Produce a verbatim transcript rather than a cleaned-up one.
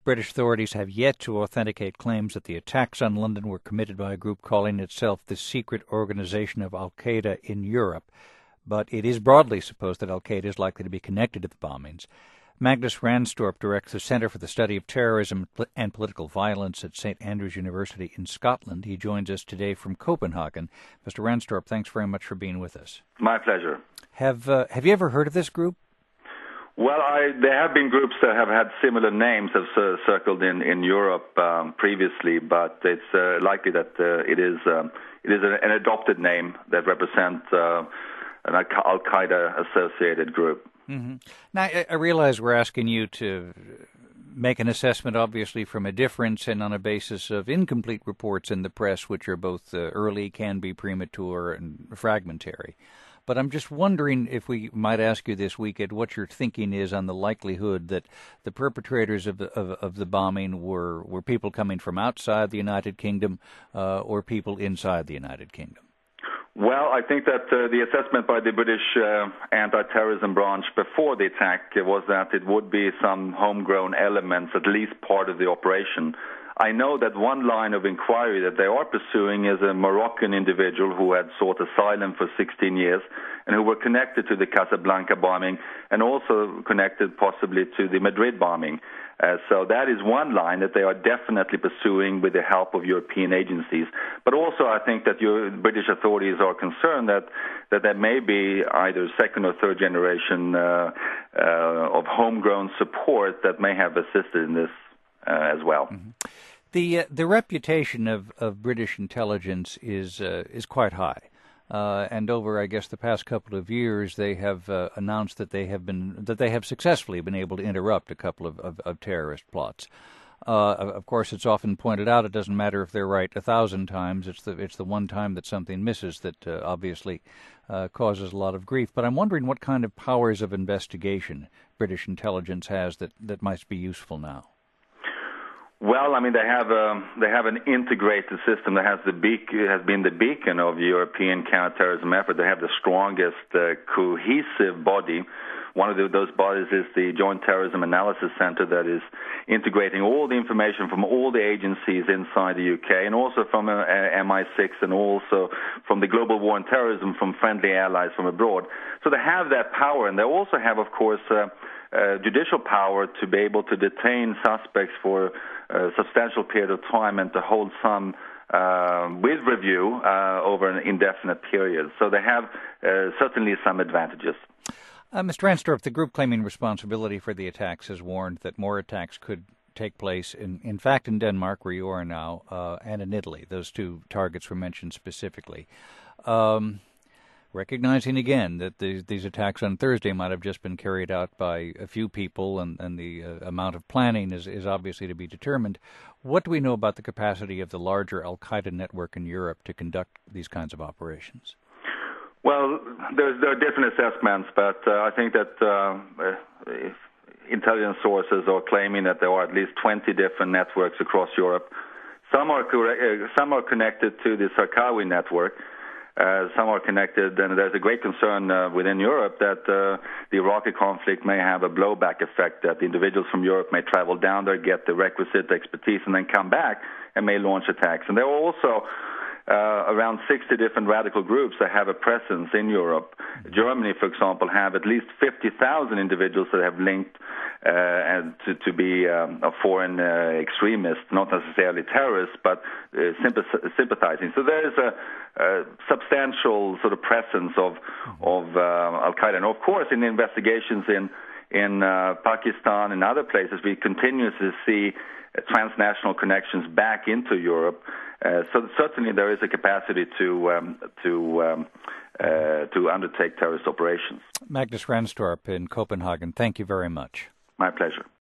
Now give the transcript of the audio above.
British authorities have yet to authenticate claims that the attacks on London were committed by a group calling itself the Secret Organization of Al-Qaeda in Europe, but it is broadly supposed that Al-Qaeda is likely to be connected to the bombings. Magnus Ranstorp directs the Centre for the Study of Terrorism and Political Violence at Saint Andrews University in Scotland. He joins us today from Copenhagen. Mister Ranstorp, thanks very much for being with us. My pleasure. Have uh, Have you ever heard of this group? Well, I, there have been groups that have had similar names have uh, circled in in Europe um, previously, but it's uh, likely that uh, it is um, it is an, an adopted name that represents uh, an Al-Qaeda associated group. Mm-hmm. Now, I, I realize we're asking you to make an assessment, obviously, from a difference and on a basis of incomplete reports in the press, which are both uh, early, can be premature, and fragmentary. But I'm just wondering if we might ask you this weekend what your thinking is on the likelihood that the perpetrators of the, of, of the bombing were, were people coming from outside the United Kingdom uh, or people inside the United Kingdom. Well, I think that uh, the assessment by the British uh, anti-terrorism branch before the attack was that it would be some homegrown elements, at least part of the operation. I know that one line of inquiry that they are pursuing is a Moroccan individual who had sought asylum for sixteen years and who were connected to the Casablanca bombing and also connected possibly to the Madrid bombing. Uh, so that is one line that they are definitely pursuing with the help of European agencies. But also I think that your British authorities are concerned that, that there may be either second or third generation uh, uh, of homegrown support that may have assisted in this uh, as well. Mm-hmm. The uh, the reputation of, of British intelligence is uh, is quite high, uh, and over I guess the past couple of years they have uh, announced that they have been that they have successfully been able to interrupt a couple of, of, of terrorist plots. Uh, of course, it's often pointed out it doesn't matter if they're right a thousand times; it's the it's the one time that something misses that uh, obviously uh, causes a lot of grief. But I'm wondering what kind of powers of investigation British intelligence has that, that might be useful now. Well, I mean, they have a, they have an integrated system that has the beak, has been the beacon of the European counterterrorism effort. They have the strongest uh, cohesive body. One of the, those bodies is the Joint Terrorism Analysis Center that is integrating all the information from all the agencies inside the U K and also from uh, M I six and also from the Global War on Terrorism from friendly allies from abroad. So they have that power, and they also have, of course, uh, uh, judicial power to be able to detain suspects for a substantial period of time and to hold some uh, with review uh, over an indefinite period. So they have uh, certainly some advantages. Uh, Mister Ranstorp, the group claiming responsibility for the attacks has warned that more attacks could take place, in, in fact, in Denmark, where you are now, uh, and in Italy. Those two targets were mentioned specifically. Um, recognizing again that these, these attacks on Thursday might have just been carried out by a few people and, and the uh, amount of planning is, is obviously to be determined, what do we know about the capacity of the larger Al-Qaeda network in Europe to conduct these kinds of operations? Well, there's, there are different assessments, but uh, I think that uh, if intelligence sources are claiming that there are at least twenty different networks across Europe. Some are, uh, some are connected to the Zarqawi network. Uh, some are connected, and there's a great concern uh, within Europe that uh, the Iraqi conflict may have a blowback effect, that individuals from Europe may travel down there, get the requisite expertise, and then come back and may launch attacks. And there are also Uh, around sixty different radical groups that have a presence in Europe. Germany, for example, have at least fifty thousand individuals that have linked uh, and to, to be um, a foreign uh, extremist, not necessarily terrorists, but uh, sympathizing. So there is a, a substantial sort of presence of, of uh, Al-Qaeda. And of course, in the investigations in, in uh, Pakistan and other places, we continuously see uh, transnational connections back into Europe. Uh, so certainly there is a capacity to um, to um, uh, to undertake terrorist operations. Magnus Ranstorp in Copenhagen, thank you very much. My pleasure.